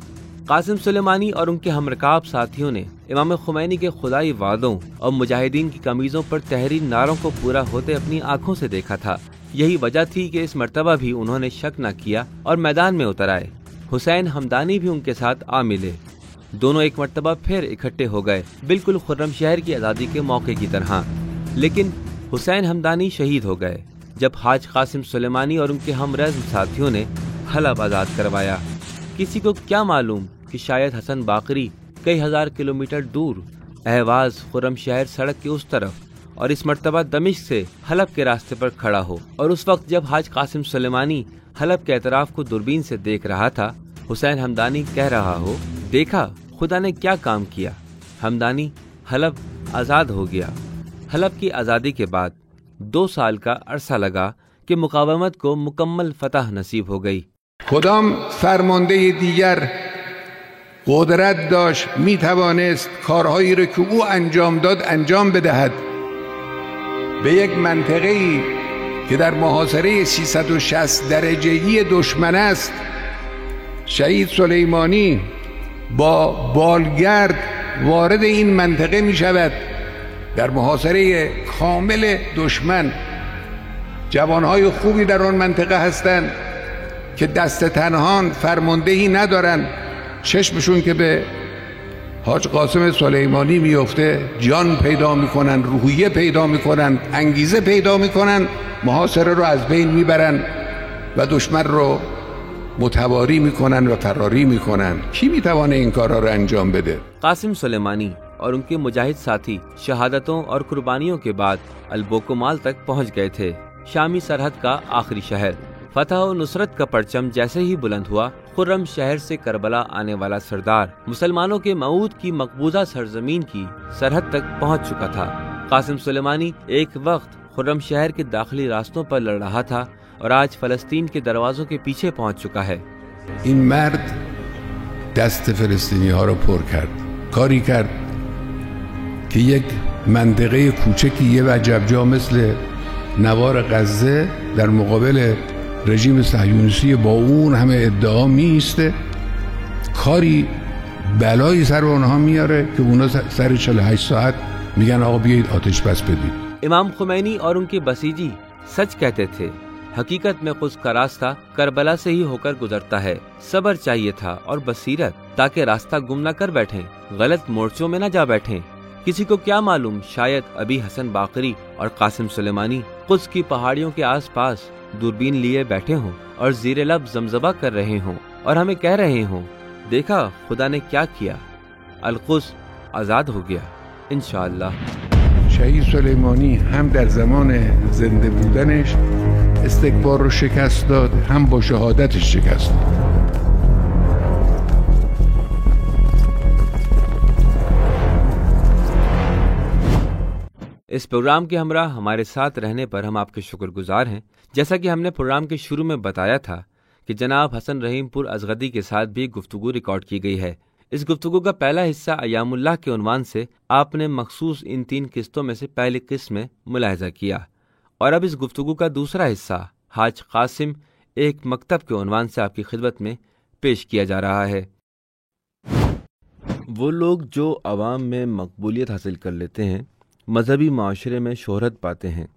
E: قاسم سلیمانی اور ان کے ہمرکاب ساتھیوں نے امام خمینی کے خدائی وعدوں اور مجاہدین کی قمیضوں پر تحریر نعروں کو پورا ہوتے اپنی آنکھوں سے دیکھا تھا۔ یہی وجہ تھی کہ اس مرتبہ بھی انہوں نے شک نہ کیا اور میدان میں اتر آئے۔ حسین ہمدانی بھی ان کے ساتھ آ ملے۔ دونوں ایک مرتبہ پھر اکٹھے ہو گئے، بالکل خرم شہر کی آزادی کے موقع کی طرح۔ لیکن حسین ہمدانی شہید ہو گئے جب حاج قاسم سلیمانی اور ان کے ہم رزم ساتھیوں نے حلب آزاد کروایا۔ کسی کو کیا معلوم کہ شاید حسن باقری کئی ہزار کلومیٹر دور اہواز خرم شہر سڑک کے اس طرف اور اس مرتبہ دمشق سے حلب کے راستے پر کھڑا ہو، اور اس وقت جب حاج قاسم سلیمانی حلب کے اطراف کو دوربین سے دیکھ رہا تھا، حسین ہمدانی کہہ رہا ہو، دیکھا خدا نے کیا کام کیا، ہمدانی حلب آزاد ہو گیا۔ حلب کی آزادی کے بعد 2 سال کا عرصہ لگا کہ مقاومت کو مکمل فتح نصیب ہو گئی۔
D: کدام فرمانده دیگر قدرت داشت میتوانست کارهایی را که او انجام داد انجام بدهد؟ به یک منطقه‌ای که در محاصره 360 درجه‌ای دشمن است، شهید سلیمانی با بالگرد وارد این منطقه می شود. در محاصره کامل دشمن جوانهای خوبی در آن منطقه هستند که دست تنها فرماندهی ندارن، چشمشون که به حاج قاسم سلیمانی میفته جان پیدا میکنن، روحیه پیدا میکنن، انگیزه پیدا میکنن، محاصره رو از بین میبرن و دشمن رو متواری میکنن و فراری میکنن. کی میتوانه این کارا رو انجام بده؟
E: قاسم سلیمانی اور ان کے مجاہد ساتھی شہادتوں اور قربانیوں کے بعد البوکمال تک پہنچ گئے تھے، شامی سرحد کا آخری شہر۔ فتح و نصرت کا پرچم جیسے ہی بلند ہوا، خرم شہر سے کربلا آنے والا سردار مسلمانوں کے موعود کی مقبوضہ سرزمین کی سرحد تک پہنچ چکا تھا۔ قاسم سلیمانی ایک وقت خرم شہر کے داخلی راستوں پر لڑ رہا تھا اور آج فلسطین کے دروازوں کے پیچھے پہنچ چکا ہے.
D: این مرد دست فلسطینی ها رو پر کرد، کاری کرد که یک منطقه کوچکی یه وجبجا مثل نوار غزه در مقابل رژیم صهیونیستی با اون همه ادعا می ایسته، کاری بلایی سر اونها میاره که اونا سر 48 ساعت میگن آقا بیایید آتش بس بدید.
E: امام خمینی اور ان کے بسیجی سچ کہتے تھے. حقیقت میں قدس کا راستہ کربلا سے ہی ہو کر گزرتا ہے. صبر چاہیے تھا اور بصیرت، تاکہ راستہ گم نہ کر بیٹھیں، غلط مورچوں میں نہ جا بیٹھیں. کسی کو کیا معلوم، شاید ابھی حسن باقری اور قاسم سلیمانی قدس کی پہاڑیوں کے آس پاس دوربین لیے بیٹھے ہوں اور زیر لب زمزمہ کر رہے ہوں اور ہمیں کہہ رہے ہوں دیکھا خدا نے کیا کیا، القدس آزاد ہو گیا. انشاءاللہ
D: شهید سلیمانی هم در زمان زنده بودنش استکبار رو شکست داد، هم با شهادتش شکست داد.
E: اس پروگرام کے ہمراہ ہمارے ساتھ رہنے پر ہم آپ کے شکر گزار ہیں. جیسا کہ ہم نے پروگرام کے شروع میں بتایا تھا کہ جناب حسن رحیم پور ازغدی کے ساتھ بھی گفتگو ریکارڈ کی گئی ہے. اس گفتگو کا پہلا حصہ ایام اللہ کے عنوان سے آپ نے مخصوص ان 3 قسطوں میں سے پہلی قسط میں ملاحظہ کیا، اور اب اس گفتگو کا دوسرا حصہ حاج قاسم ایک مکتب کے عنوان سے آپ کی خدمت میں پیش کیا جا رہا ہے. وہ لوگ جو عوام میں مقبولیت حاصل کر لیتے ہیں، مذہبی معاشرے میں شہرت پاتے ہیں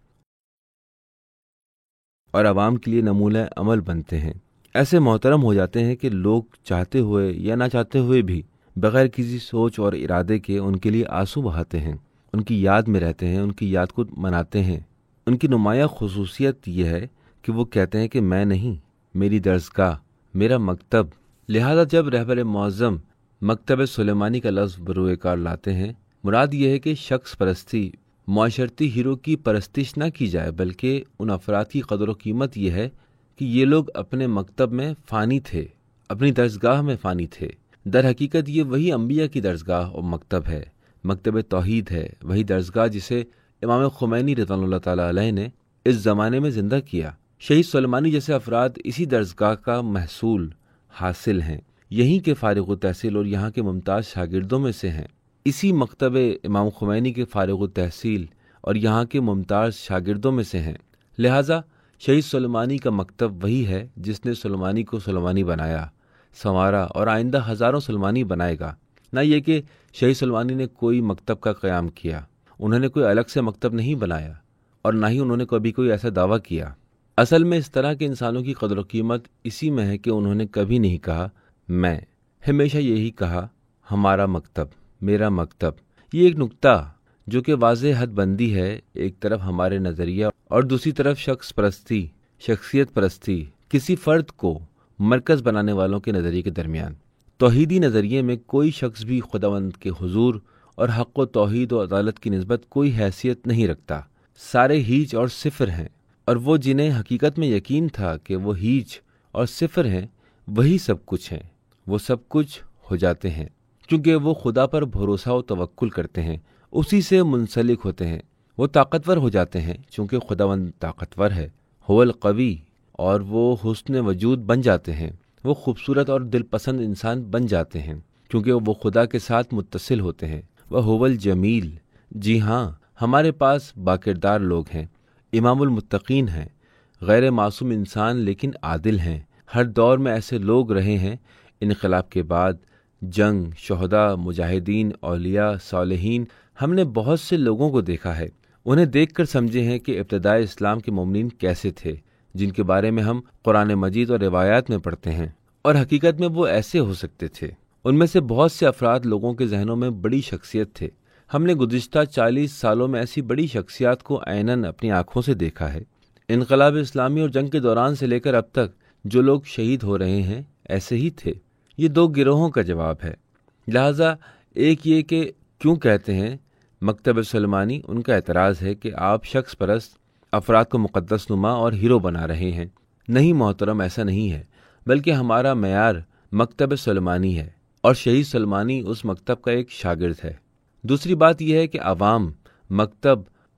E: اور عوام کے لیے نمونہ عمل بنتے ہیں، ایسے محترم ہو جاتے ہیں کہ لوگ چاہتے ہوئے یا نہ چاہتے ہوئے بھی بغیر کسی سوچ اور ارادے کے ان کے لیے آنسو بہاتے ہیں، ان کی یاد میں رہتے ہیں، ان کی یاد کو مناتے ہیں. ان کی نمایاں خصوصیت یہ ہے کہ وہ کہتے ہیں کہ میں نہیں، میری درسگاہ، میرا مکتب. لہذا جب رہبر معظم مکتب سلیمانی کا لفظ بروئے کار لاتے ہیں، مراد یہ ہے کہ شخص پرستی، معاشرتی ہیرو کی پرستش نہ کی جائے، بلکہ ان افراد کی قدر و قیمت یہ ہے کہ یہ لوگ اپنے مکتب میں فانی تھے، اپنی درسگاہ میں فانی تھے. در حقیقت یہ وہی انبیاء کی درسگاہ اور مکتب ہے، مکتب توحید ہے، وہی درسگاہ جسے امام خمینی رضوان اللہ تعالیٰ علیہ نے اس زمانے میں زندہ کیا. شہید سلیمانی جیسے افراد اسی درسگاہ کا محصول حاصل ہیں، یہیں کے فارغ التحصیل اور یہاں کے ممتاز شاگردوں میں سے ہیں. اسی مکتب امام خمینی کے فارغ التحصیل اور یہاں کے ممتاز شاگردوں میں سے ہیں. لہٰذا شہید سلیمانی کا مکتب وہی ہے جس نے سلیمانی کو سلیمانی بنایا، سنوارا اور آئندہ ہزاروں سلیمانی بنائے گا. نہ یہ کہ شہید سلیمانی نے کوئی مکتب کا قیام کیا، انہوں نے کوئی الگ سے مکتب نہیں بنایا اور نہ ہی انہوں نے کبھی کوئی ایسا دعویٰ کیا. اصل میں اس طرح کے انسانوں کی قدر و قیمت اسی میں ہے کہ انہوں نے کبھی نہیں کہا میں، ہمیشہ یہی کہا ہمارا مکتب، میرا مکتب. یہ ایک نکتہ جو کہ واضح حد بندی ہے، ایک طرف ہمارے نظریہ اور دوسری طرف شخص پرستی، شخصیت پرستی، کسی فرد کو مرکز بنانے والوں کے نظریے کے درمیان. توحیدی نظریے میں کوئی شخص بھی خداوند کے حضور اور حق و توحید و عدالت کی نسبت کوئی حیثیت نہیں رکھتا. سارے ہیچ اور صفر ہیں، اور وہ جنہیں حقیقت میں یقین تھا کہ وہ ہیچ اور صفر ہیں، وہی سب کچھ ہیں. وہ سب کچھ ہو جاتے ہیں کیونکہ وہ خدا پر بھروسہ و توکل کرتے ہیں، اسی سے منسلک ہوتے ہیں. وہ طاقتور ہو جاتے ہیں چونکہ خداوند طاقتور ہے، هو القوی، اور وہ حسن وجود بن جاتے ہیں. وہ خوبصورت اور دل پسند انسان بن جاتے ہیں کیونکہ وہ خدا کے ساتھ متصل ہوتے ہیں. وہ هو الجمیل، جی ہاں ہمارے پاس باکردار لوگ ہیں، امام المتقین ہیں، غیر معصوم انسان لیکن عادل ہیں. ہر دور میں ایسے لوگ رہے ہیں. انقلاب کے بعد جنگ، شہداء، مجاہدین، اولیاء، صالحین، ہم نے بہت سے لوگوں کو دیکھا ہے. انہیں دیکھ کر سمجھے ہیں کہ ابتدائی اسلام کے مومنین کیسے تھے، جن کے بارے میں ہم قرآن مجید اور روایات میں پڑھتے ہیں، اور حقیقت میں وہ ایسے ہو سکتے تھے. ان میں سے بہت سے افراد لوگوں کے ذہنوں میں بڑی شخصیت تھے. ہم نے گزشتہ 40 سالوں میں ایسی بڑی شخصیات کو عیناً اپنی آنکھوں سے دیکھا ہے. انقلاب اسلامی اور جنگ کے دوران سے لے کر اب تک جو لوگ شہید ہو رہے ہیں ایسے ہی تھے. یہ 2 گروہوں کا جواب ہے. لہٰذا ایک یہ کہ کیوں کہتے ہیں مکتب سلیمانی، ان کا اعتراض ہے کہ آپ شخص پرست افراد کو مقدس نما اور ہیرو بنا رہے ہیں. نہیں محترم، ایسا نہیں ہے، بلکہ ہمارا معیار مکتب سلیمانی ہے اور شہید سلیمانی اس مکتب کا ایک شاگرد ہے. دوسری بات یہ ہے کہ عوام، مکتب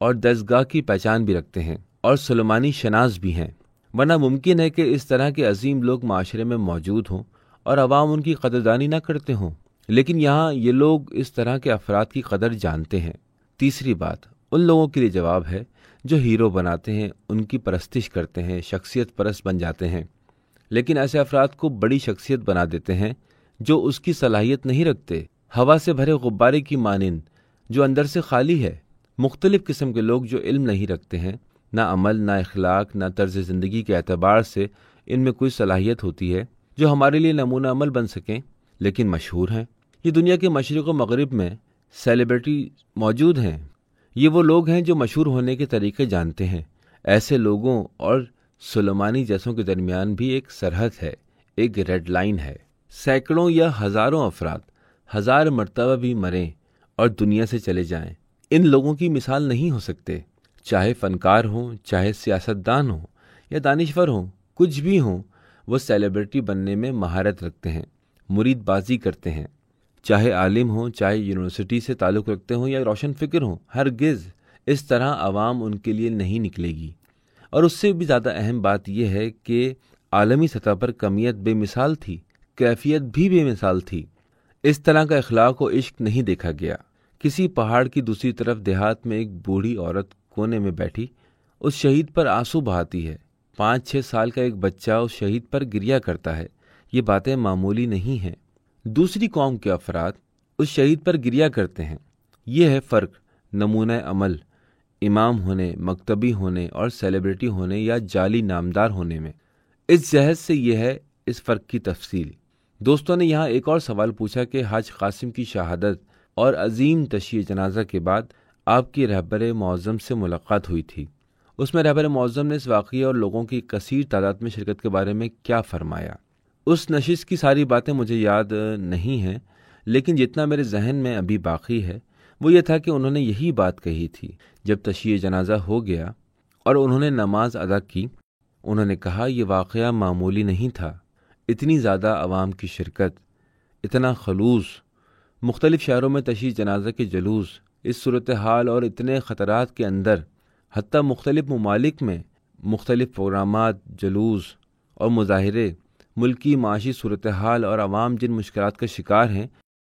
E: اور دستگاہ کی پہچان بھی رکھتے ہیں اور سلیمانی شناس بھی ہیں، ورنہ ممکن ہے کہ اس طرح کے عظیم لوگ معاشرے میں موجود ہوں اور عوام ان کی قدردانی نہ کرتے ہوں، لیکن یہاں یہ لوگ اس طرح کے افراد کی قدر جانتے ہیں۔ تیسری بات ان لوگوں کے لیے جواب ہے جو ہیرو بناتے ہیں، ان کی پرستش کرتے ہیں، شخصیت پرست بن جاتے ہیں، لیکن ایسے افراد کو بڑی شخصیت بنا دیتے ہیں جو اس کی صلاحیت نہیں رکھتے، ہوا سے بھرے غبارے کی مانند جو اندر سے خالی ہے۔ مختلف قسم کے لوگ جو علم نہیں رکھتے ہیں، نہ عمل، نہ اخلاق، نہ طرز زندگی کے اعتبار سے ان میں کوئی صلاحیت ہوتی ہے جو ہمارے لیے نمونہ عمل بن سکیں، لیکن مشہور ہیں۔ یہ دنیا کے مشرق و مغرب میں سیلیبریٹی موجود ہیں۔ یہ وہ لوگ ہیں جو مشہور ہونے کے طریقے جانتے ہیں۔ ایسے لوگوں اور سلیمانی جیسوں کے درمیان بھی ایک سرحد ہے، ایک ریڈ لائن ہے۔ سینکڑوں یا ہزاروں افراد 1000 مرتبہ بھی مریں اور دنیا سے چلے جائیں، ان لوگوں کی مثال نہیں ہو سکتے، چاہے فنکار ہوں، چاہے سیاستدان ہوں یا دانشور ہوں، کچھ بھی ہوں، وہ سیلیبریٹی بننے میں مہارت رکھتے ہیں، مرید بازی کرتے ہیں، چاہے عالم ہوں، چاہے یونیورسٹی سے تعلق رکھتے ہوں یا روشن فکر ہوں، ہرگز اس طرح عوام ان کے لیے نہیں نکلے گی۔ اور اس سے بھی زیادہ اہم بات یہ ہے کہ عالمی سطح پر کمیت بے مثال تھی، کیفیت بھی بے مثال تھی۔ اس طرح کا اخلاق و عشق نہیں دیکھا گیا۔ کسی پہاڑ کی دوسری طرف دیہات میں ایک بوڑھی عورت کونے میں بیٹھی اس شہید پر آنسو بہاتی ہے۔ 5-6 سال کا ایک بچہ اس شہید پر گریہ کرتا ہے۔ یہ باتیں معمولی نہیں ہیں۔ دوسری قوم کے افراد اس شہید پر گریہ کرتے ہیں۔ یہ ہے فرق نمونہ عمل، امام ہونے، مکتبی ہونے اور سیلیبریٹی ہونے یا جعلی نامدار ہونے میں۔ اس جہت سے یہ ہے اس فرق کی تفصیل۔ دوستوں نے یہاں ایک اور سوال پوچھا کہ حاج قاسم کی شہادت اور عظیم تشییع جنازہ کے بعد آپ کی رہبر معظم سے ملاقات ہوئی تھی۔ اس میں رہبر معظم نے اس واقعے اور لوگوں کی کثیر تعداد میں شرکت کے بارے میں کیا فرمایا؟ اس نشست کی ساری باتیں مجھے یاد نہیں ہیں، لیکن جتنا میرے ذہن میں ابھی باقی ہے وہ یہ تھا کہ انہوں نے یہی بات کہی تھی۔ جب تشییع جنازہ ہو گیا اور انہوں نے نماز ادا کی، انہوں نے کہا یہ واقعہ معمولی نہیں تھا۔ اتنی زیادہ عوام کی شرکت، اتنا خلوص، مختلف شہروں میں تشییع جنازہ کے جلوس، اس صورتحال اور اتنے خطرات کے اندر، حتیٰ مختلف ممالک میں مختلف پروگرامات، جلوس اور مظاہرے، ملکی معاشی صورتحال اور عوام جن مشکلات کا شکار ہیں،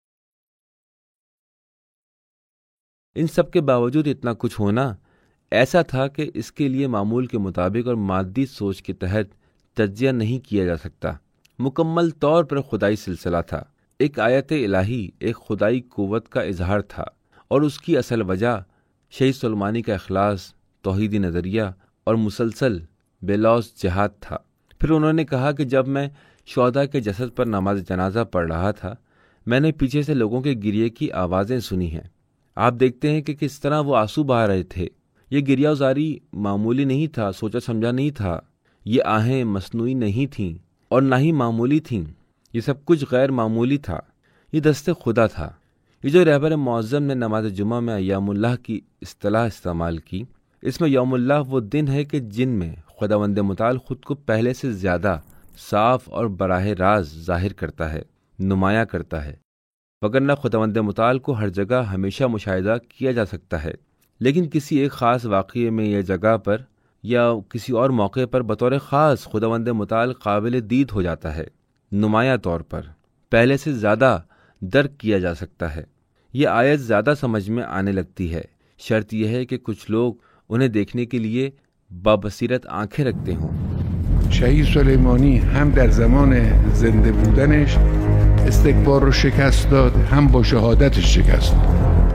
E: ان سب کے باوجود اتنا کچھ ہونا ایسا تھا کہ اس کے لیے معمول کے مطابق اور مادی سوچ کے تحت تجزیہ نہیں کیا جا سکتا۔ مکمل طور پر خدائی سلسلہ تھا، ایک آیت الہی، ایک خدائی قوت کا اظہار تھا، اور اس کی اصل وجہ شہید سلیمانی کا اخلاص، توحیدی نظریہ اور مسلسل بے لوث جہاد تھا۔ پھر انہوں نے کہا کہ جب میں شہداء کے جسد پر نماز جنازہ پڑھ رہا تھا، میں نے پیچھے سے لوگوں کے گریے کی آوازیں سنی ہیں۔ آپ دیکھتے ہیں کہ کس طرح وہ آنسو بہا رہے تھے۔ یہ گریہ زاری معمولی نہیں تھا، سوچا سمجھا نہیں تھا۔ یہ آہیں مصنوعی نہیں تھیں اور نہ ہی معمولی تھیں۔ یہ سب کچھ غیر معمولی تھا۔ یہ دست خدا تھا۔ یہ جو رہبر معظم نے نماز جمعہ میں ایام اللہ کی اصطلاح استعمال کی، اس میں یوم اللہ وہ دن ہے کہ جن میں خداوند متعال خود کو پہلے سے زیادہ صاف اور براہ راست ظاہر کرتا ہے، نمایاں کرتا ہے۔ وگرنہ خداوند متعال کو ہر جگہ ہمیشہ مشاہدہ کیا جا سکتا ہے، لیکن کسی ایک خاص واقعے میں یا جگہ پر یا کسی اور موقع پر بطور خاص خداوند متعال قابل دید ہو جاتا ہے، نمایاں طور پر پہلے سے زیادہ درک کیا جا سکتا ہے۔ یہ آیت زیادہ سمجھ میں آنے لگتی ہے، شرط یہ ہے کہ کچھ لوگ انہیں دیکھنے کے لیے بابصیرت آنکھیں رکھتے ہوں۔
D: شهید سلیمانی هم در زمان زنده بودنش استکبار رو شکست داد، هم با شهادتش شکست داد.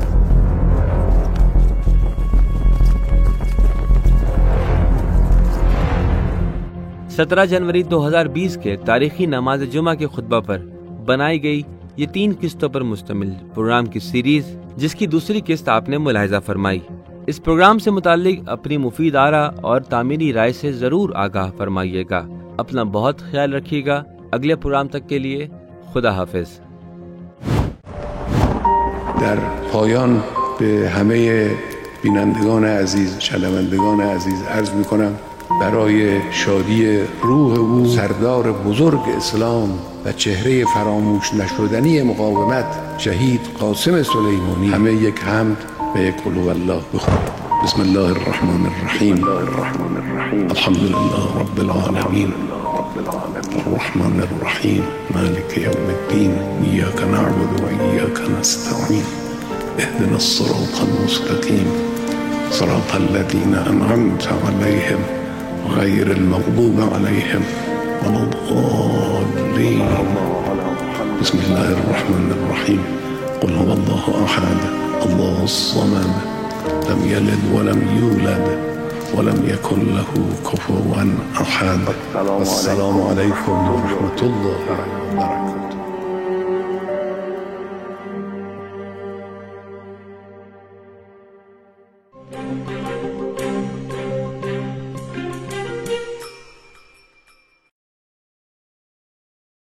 E: سترہ جنوری 2020 کے تاریخی نماز جمعہ کے خطبہ پر بنائی گئی یہ 3 قسطوں پر مشتمل پروگرام کی سیریز، جس کی دوسری قسط آپ نے ملاحظہ فرمائی۔ اس پروگرام سے متعلق اپنی مفید آراء اور تعمیری رائے سے ضرور آگاہ فرمائیے گا۔ اپنا بہت خیال رکھیے گا۔ اگلے پروگرام تک کے لیے خدا حافظ۔
D: در پایان به همه بینندگان عزیز، شنوندگان عزیز عرض می‌کنم برای شادی روح او سردار بزرگ اسلام و چهره فراموش نشدنی مقاومت شهید قاسم سلیمانی همه یک حمد و یک قل هو الله بخونید. بسم الله الرحمن الرحيم الحمد لله رب العالمين الرحمن الرحيم مالك يوم الدين إياك نعبد وإياك نستعين اهدنا الصراط المستقيم صراط الذين أنعمت عليهم غير المغضوب عليهم ولا الضالين بسم الله الرحمن الرحيم قل هو الله أحد الله الصمد لم يلد ولم يولد ولم يكن له كفوا أحد السلام عليكم ورحمة الله وبركاته.